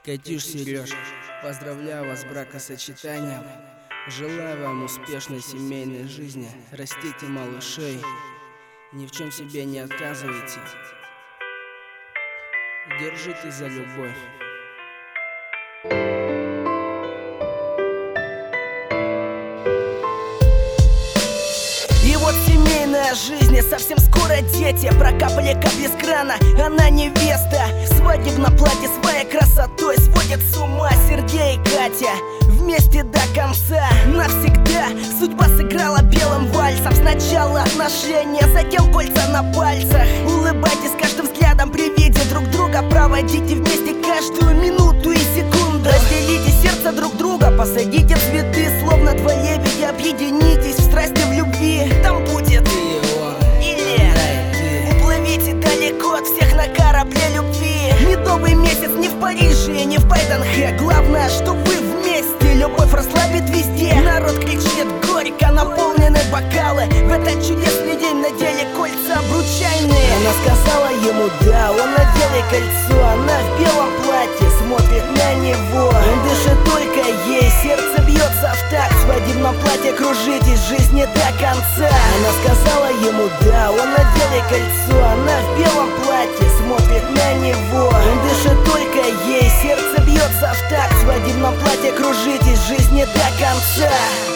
Катюш, Сереж, поздравляю вас с бракосочетанием. Желаю вам успешной семейной жизни. Растите малышей. Ни в чем себе не отказывайте. Держитесь за любовь. И вот семейная жизнь, совсем скоро дети. Прокапали капли с крана, она невеста. В свадебном платье своей красотой сводит с ума Сергей и Катя. Вместе до конца, навсегда. Судьба сыграла белым вальсом. Сначала отношения, затем кольца на пальцах. Улыбайтесь каждым взглядом при виде друг друга. Проводите вместе каждую минуту и секунду. Разделите сердце друг друга, посадите цветы. Словно два лебедя, объединитесь в страсти, в любви. Там будет или уплывите далеко от всех на корабле любви. Медовый месяц не в Париже, не в Байденхе. Главное, что вы вместе. Любовь расслабит везде. Народ кричит горько, наполнены бокалы. В этот чудесный день надели кольца обручальные. Она сказала ему да, он надел ей кольцо. Она в белом платье смотрит на него. Он дышит только ей, сердце бьется в такт. В свадебном платье кружитесь, жизни до конца. Она сказала ему да, он надел ей кольцо. Она в белом платье смотрит на него. Он дышит только ей, сердце бьется в такт. В свадебном платье кружитесь, жизни до конца.